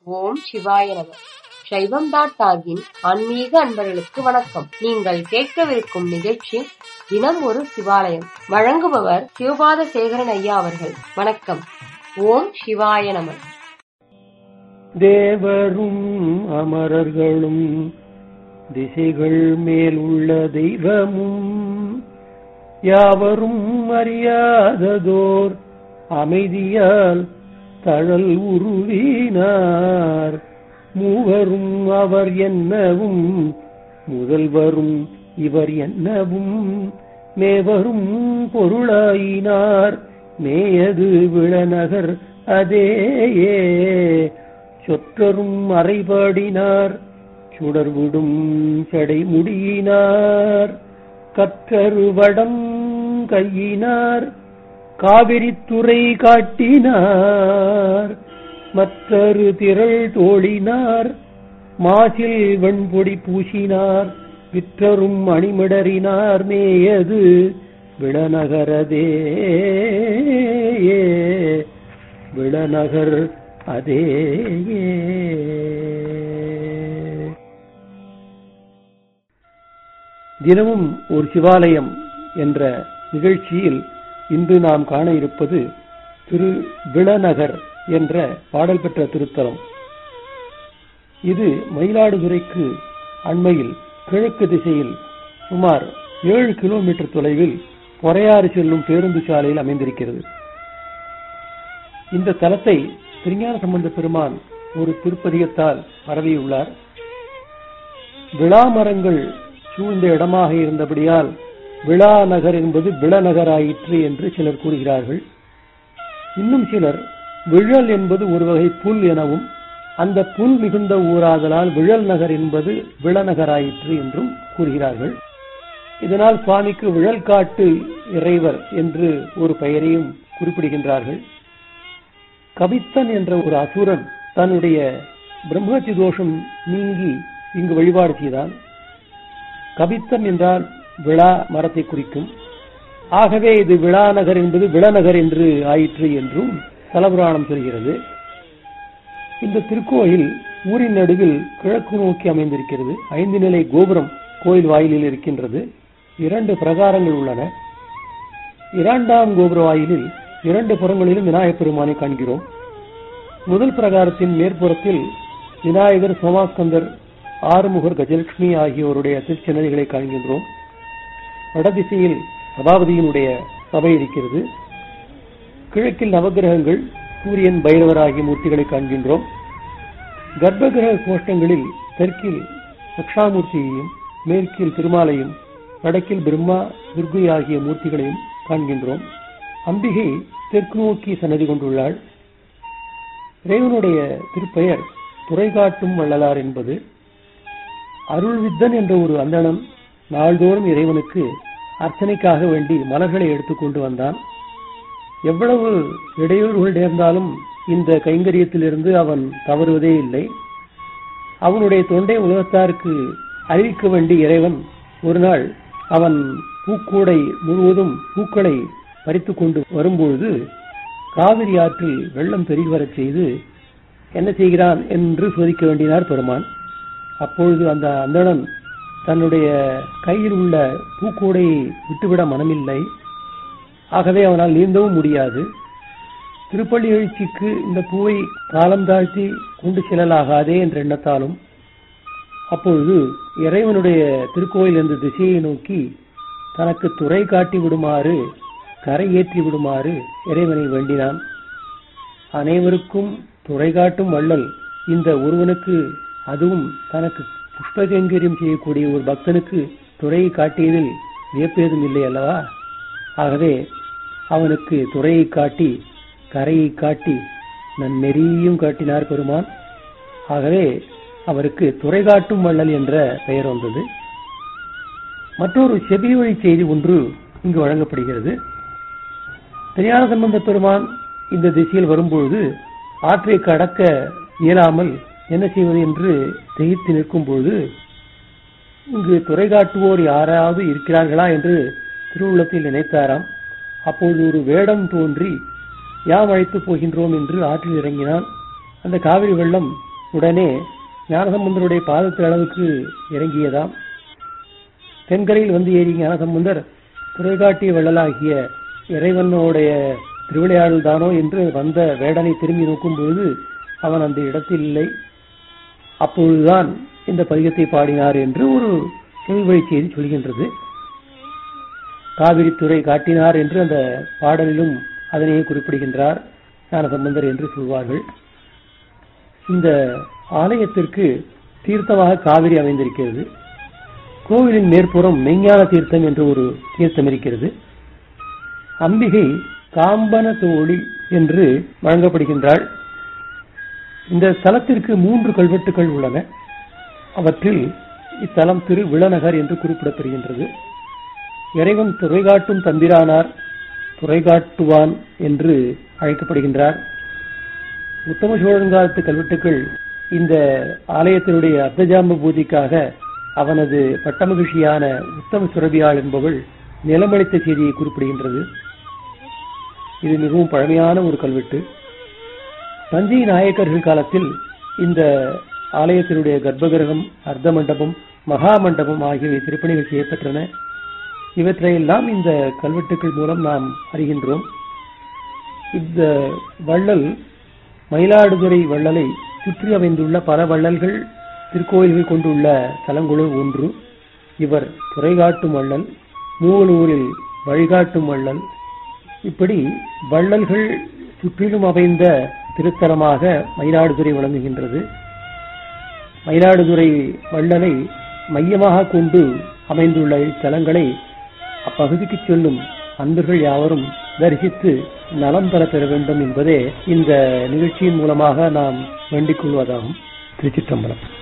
ஓம் சிவாய நம. சைவம்.டாகின் ஆன்மீக அன்பர்களுக்கு வணக்கம். நீங்கள் கேட்கவிருக்கும் நிகழ்ச்சி தினம் ஒரு சிவாலயம். வழங்குபவர் சிவபாத சேகரன் ஐயா அவர்கள். வணக்கம். ஓம் சிவாய நம. தேவரும் அமரர்களும் திசைகள் மேல் உள்ள தெய்வமும் யாவரும் அறியாததோர் அமைதியால் தழல் உருவினார். மூவரும் அவர் என்னவும் முதல்வரும் இவர் என்னவும் மேவரும் பொருளாயினார். மேயது விளநகர் அதேயே சொற்றரும் அறைபாடினார். சுடர்விடும் சடைமுடியினார். கற்றருவடம் கையினார். காவிரித்துறை காட்டினார். மற்றொரு திரள் தோழினார். மாசில் வெண்பொடி பூசினார். விற்றரும் அணிமிடறினார். மேயது விளநகரதே விளநகர் அதேயே. தினமும் ஒரு சிவாலயம் என்ற நிகழ்ச்சியில் இன்று நாம் காண இருப்பது திரு விளநகர் என்ற பாடல் பெற்ற திருத்தலம். இது மயிலாடுதுறைக்கு அண்மையில் கிழக்கு திசையில் சுமார் 7 கிலோமீட்டர் தொலைவில் பொறையாறு செல்லும் பேருந்து சாலையில் அமைந்திருக்கிறது. இந்த தலத்தை திருஞான சம்பந்த பெருமான் ஒரு திருப்பதிகத்தால் பரவியுள்ளார். விளாமரங்கள் சூழ்ந்த இடமாக இருந்தபடியால் விளாநகர் என்பது விளநகராயிற்று என்று சிலர் கூறுகிறார்கள். இன்னும் சிலர் விழல் என்பது ஒரு வகை புல் எனவும் அந்த புல் மிகுந்த ஊராதலால் விழல் நகர் என்பது விளநகராயிற்று என்றும் கூறுகிறார்கள். இதனால் சுவாமிக்கு விழல் காட்டு இறைவர் என்று ஒரு பெயரையும் குறிப்பிடுகின்றார்கள். கபித்தன் என்ற ஒரு அசுரன் தன்னுடைய பிரம்மஹத்தி தோஷம் நீங்கி இங்கு வழிபாடு செய்தான். கபித்தன் என்றால் விழா மரத்தை குறிக்கும். ஆகவே இது விளாநகர் என்பது விளநகர் என்று ஆயிற்று என்றும் தலபுராணம் சொல்கிறது. இந்த திருக்கோயில் ஊரின் நடுவில் கிழக்கு நோக்கி அமைந்திருக்கிறது. 5 நிலை கோபுரம் கோயில் வாயிலில் இருக்கின்றது. 2 பிரகாரங்கள் உள்ளன. 2ஆம் கோபுர வாயிலில் 2 புறங்களிலும் விநாயகப் பெருமானை காண்கிறோம். முதல் பிரகாரத்தின் மேற்புறத்தில் விநாயகர், சோமாஸ்கந்தர், ஆறுமுகர், கஜலட்சுமி ஆகியோருடைய திருச்சன்னதிகளை காண்கின்றோம். வடதிசையில் சபாபதியினுடைய சபை இருக்கிறது. கிழக்கில் நவகிரகங்கள், சூரியன், பைரவர் ஆகிய மூர்த்திகளை காண்கின்றோம். கர்ப்பகிரக கோஷ்டங்களில் தெற்கில் தட்சாமூர்த்தியையும், மேற்கில் திருமாலையும், வடக்கில் பிரம்மா, துர்கை ஆகிய மூர்த்திகளையும் காண்கின்றோம். அம்பிகை தெற்கு நோக்கி சன்னதி கொண்டுள்ளாள். இறைவனுடைய திருப்பெயர் துறைகாட்டும் வள்ளலார் என்பது. அருள்வித்தன் என்ற ஒரு அந்தணன் நாள்தோறும் இறைவனுக்கு அர்ச்சனைக்காக வேண்டி மலர்களை எடுத்துக்கொண்டு வந்தான். எவ்வளவு இடையூறுகள் நேர்ந்தாலும் இந்த கைங்கரியத்திலிருந்து அவன் தவறுவதே இல்லை. அவனுடைய தொண்டை உலகத்தாருக்கு அறிவிக்க வேண்டி இறைவன் ஒரு நாள் அவன் பூக்கூடை முழுவதும் பூக்களை பறித்து கொண்டு வரும்பொழுது காவிரி ஆற்றில் வெள்ளம் பெருகி வரச் செய்து என்ன செய்கிறான் என்று சோதிக்க வேண்டினார் பெருமான். அப்பொழுது அந்த அந்தணன் தன்னுடைய கையில் உள்ள பூக்கூடையை விட்டுவிட மனமில்லை. ஆகவே அவனால் நீந்தவும் முடியாது. திருப்பள்ளி எழுச்சிக்கு இந்த பூவை காலம் தாழ்த்தி கொண்டு செல்லலாகாதே என்ற எண்ணத்தாலும் அப்பொழுது இறைவனுடைய திருக்கோயில் என்ற திசையை நோக்கி தனக்கு துறை காட்டி விடுமாறு, கரை ஏற்றி விடுமாறு இறைவனை வேண்டினான். அனைவருக்கும் துறை காட்டும் வள்ளல் இந்த ஒருவனுக்கு, அதுவும் தனக்கு புஷ்பகைங்கரியம் செய்யக்கூடிய ஒரு பக்தனுக்கு துறையை காட்டியதில் வியப்பேதும் இல்லை அல்லவா? ஆகவே அவனுக்கு துறையை காட்டி, கரையை காட்டி, நன்னெறியும் காட்டினார் பெருமான். ஆகவே அவருக்கு துறை காட்டும் வள்ளல் என்ற பெயர் வந்தது. மற்றொரு செவி வழி செய்தி ஒன்று இங்கு வழங்கப்படுகிறது. திருஞான சம்பந்த பெருமான் இந்த திசையில் வரும்பொழுது ஆற்றை கடக்க இயலாமல் என்ன செய்வது என்று திகைத்து நிற்கும் பொழுது இங்கு துறை காட்டுவோர் யாராவது இருக்கிறார்களா என்று திருவுள்ளத்தில் நினைத்தாராம். அப்போது ஒரு வேடம் தோன்றி யாம் அழைத்து போகின்றோம் என்று ஆற்றில் இறங்கினான். அந்த காவிரி வெள்ளம் உடனே ஞானசம்பந்தருடைய பாதத்து அளவுக்கு இறங்கியதாம். தென்கரையில் வந்து ஏறி ஞானசம்பந்தர் துறைகாட்டிய வள்ளலாகிய இறைவனுடைய திருவிளையாடல் தானோ என்று வந்த வேடனை திரும்பி நோக்கும்போது அவன் அந்த இடத்தில் இல்லை. அப்பொழுதுதான் இந்த பதிகத்தை பாடினார் என்று ஒரு செவிவழி செய்தி சொல்கின்றது. காவிரி துறை காட்டினார் என்று அந்த பாடலிலும் அதனையே குறிப்பிடுகின்றார் ஞானசம்பந்தர் என்று சொல்வார்கள். இந்த ஆலயத்திற்கு தீர்த்தமாக காவிரி அமைந்திருக்கிறது. கோவிலின் மேற்புறம் மெய்ஞான தீர்த்தம் என்று ஒரு தீர்த்தம் இருக்கிறது. அம்பிகை காம்பன தோழி என்று வழங்கப்படுகின்றாள். இந்த ஸ்தலத்திற்கு 3 கல்வெட்டுகள் உள்ளன. அவற்றில் இத்தலம் திரு விளநகர் என்று குறிப்பிடப்படுகின்றது. இறைவன் துறைகாட்டும் தம்பிரானார், துறைகாட்டுவான் என்று அழைக்கப்படுகின்றார். உத்தம சோழன் காலத்து கல்வெட்டுகள் இந்த ஆலயத்தினுடைய அர்த்தஜாம பூஜைக்காக அவனது பட்டமகிழ்ச்சியான உத்தம சுரபியாள் என்பவள் நிலமளித்த செய்தியை குறிப்பிடுகின்றது. இது மிகவும் பழமையான ஒரு கல்வெட்டு. தஞ்சை நாயக்கர்கள் காலத்தில் இந்த ஆலயத்தினுடைய கர்ப்பகிரகம், அர்த்த மண்டபம், மகா மண்டபம் ஆகியவை திருப்பணிகள் செய்யப்பட்டன. இவற்றையெல்லாம் இந்த கல்வெட்டுக்கள் மூலம் நாம் அறிகின்றோம். இந்த வள்ளல் மயிலாடுதுறை வள்ளலை சுற்றி அமைந்துள்ள பல வள்ளல்கள் திருக்கோயில்கள் கொண்டுள்ள தலங்களுள் ஒன்று. இவர் துறைகாட்டும் வள்ளல், மூவலூரில் வழிகாட்டும் வள்ளல். இப்படி வள்ளல்கள் சுற்றிலும் அமைந்த திருத்தலமாக மயிலாடுதுறை விளங்குகின்றது. மயிலாடுதுறை வள்ளலை மையமாக கொண்டு அமைந்துள்ள இத்தலங்களை அப்பகுதிக்கு செல்லும் அன்பர்கள் யாவரும் தரிசித்து நலம் பெற வேண்டும் என்பதே இந்த நிகழ்ச்சியின் மூலமாக நாம் வேண்டிக் கொள்வதாகும். திருச்சிற்றம்பலம்.